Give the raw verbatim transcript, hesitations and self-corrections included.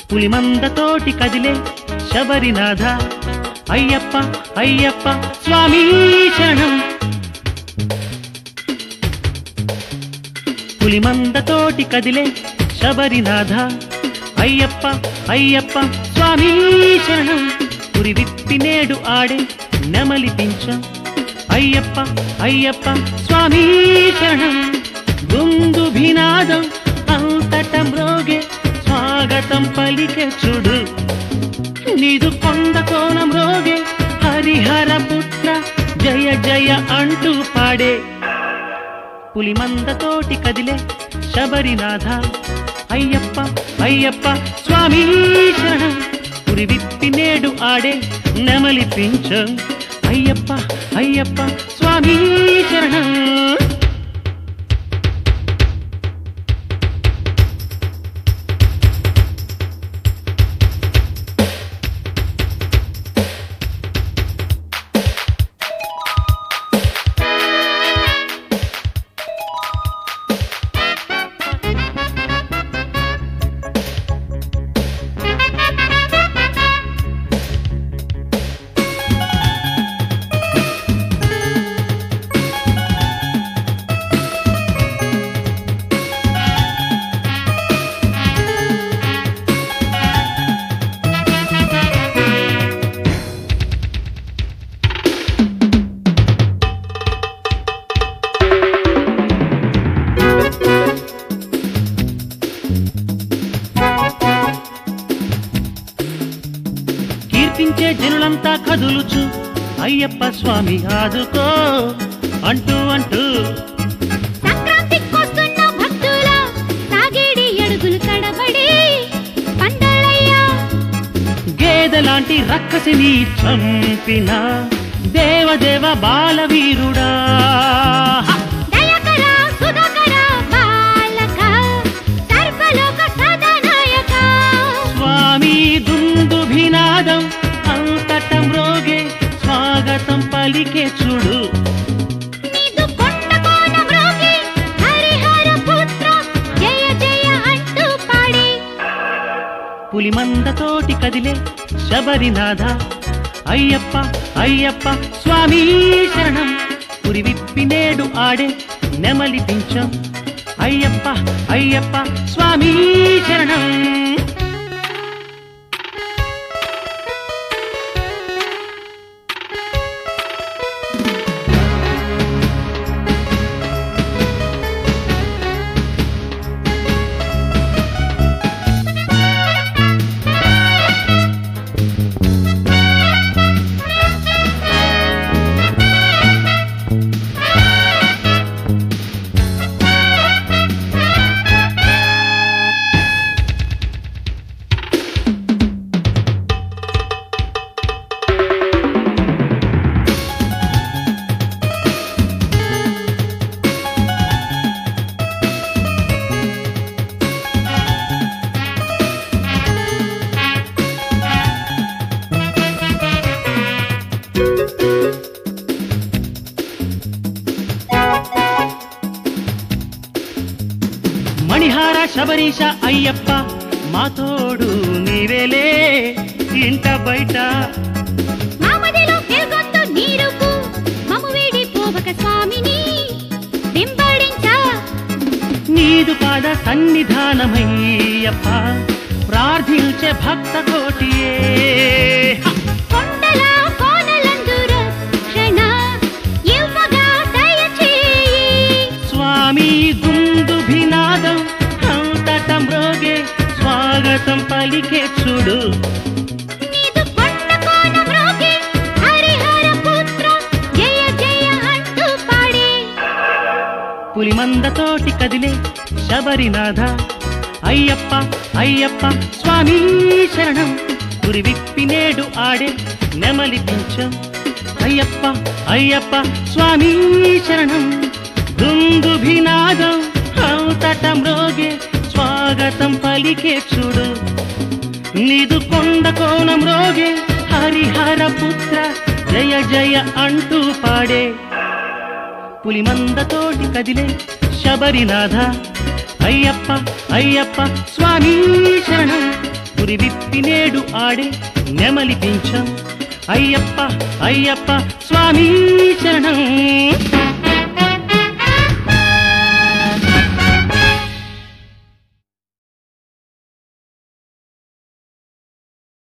పులిమందతోటి కదిలే శబరినాథ అయ్యప్ప అయ్యప్ప స్వామి శరణం. పులిమందతోటి కదిలే శబరినాథ అయ్యప్ప అయ్యప్ప స్వామి శరణం. పురి విప్పి నేడు ఆడే నెమలిపించ అయ్యప్ప అయ్యప్ప స్వామి శరణం. దుందుభినాదం అంతట మ్రోగే స్వాగతం పలికే చూడు. నీదు కొండ కోణం రోగే హరిహర పుత్ర జయ జయ అంటూ పాడే. పులిమందతోటి కదిలే శబరినాథ అయ్యప్ప అయ్యప్ప స్వామి శరణం. పురి విప్పి నేడు ఆడే నెమలిపించ అయ్యప్ప అయ్యప్ప స్వామి శరణం. కీర్తించే జనులంతా కదులుచు అయ్యప్ప స్వామి ఆదుకో అంటూ అంటూ. సంక్రాంతికొస్తున్న భక్తుల సాగేడి అడుగులు తడబడి పందలయ్యా. గేదెలాంటి రక్కసిని చంపిన దేవదేవ బాలవీరుడా. దయకర సుధాకర బాలక సర్వలోక సదానాయక. స్వామి దుందుభినాదం అంతట మ్రోగే స్వాగతం పలికే చూడు. నీదు కొండ కోన మ్రోగి హరిహర పుత్ర జయ జయ అంటూ పాడి. పులిమందతోటి కదిలే శబరినాథ అయ్యప్ప అయ్యప్ప స్వామి శరణం. పురి విప్పి నేడు ఆడే నెమలిపించ అయ్యప్ప అయ్యప్ప స్వామి శరణం. మణిహార శబరీష అయ్యప్ప మా తోడు నీవేలే ఇంట బయట. మామదిలో వెలుగొందు నీరుకు మము వేడి పోవక స్వామిని వెంబడించా. నీదు పాద సన్నిధానమయ్యప్ప ప్రార్థించే భక్త కోటియే. కొండల కోనలందు రక్షణ ఇవ్వగా దయచేయి. స్వామి దుందుభినాదం అంతట మ్రోగే స్వాగతం పలికే చూడు. నీదు కొండ కోన మ్రోగి హరిహర పుత్ర జయ జయ అంటూ పాడి. పులిమందతోటి కదిలే శబరినాథ అయ్యప్ప అయ్యప్ప స్వామి శరణం. పురి విప్పి నేడు ఆడే నెమలిపించ అయ్యప్ప అయ్యప్ప స్వామి శరణం. దుందుభినాదం అంతట మ్రోగే స్వాగతం పలికే చూడు. నీదు కొండ కోణం రోగే హరిహర పుత్ర జయ జయ అంటూ పాడే. పులిమందతోటి కదిలే శబరినాథ అయ్యప్ప అయ్యప్ప స్వామి శరణం. పురి నేడు ఆడే నెమలి పింఛం అయ్యప్ప అయ్యప్ప స్వామి శరణం